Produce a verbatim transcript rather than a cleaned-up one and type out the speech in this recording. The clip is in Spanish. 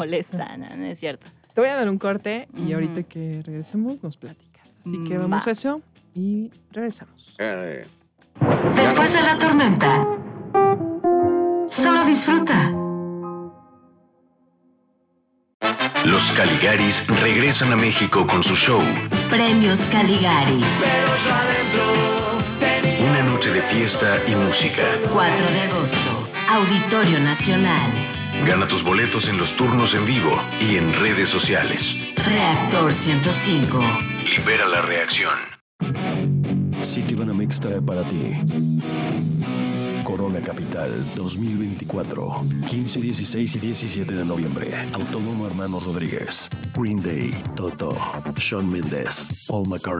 molesta, no, no es cierto. Te voy a dar un corte y Ujú. ahorita que regresemos nos platicas. Así que Mm, vamos va. a eso y regresamos. Eh, Después de la tormenta, solo disfruta. Los Caligaris regresan a México con su show. Premios Caligari. Una noche de fiesta y música. cuatro de agosto. Auditorio Nacional. Gana tus boletos en los turnos en vivo y en redes sociales. Reactor ciento cinco. Libera la reacción. Citibanamex trae para ti Corona Capital dos mil veinticuatro, quince, dieciséis y diecisiete de noviembre. Autódromo Hermanos Rodríguez, Green Day, Toto, Shawn Mendes, Paul McCartney.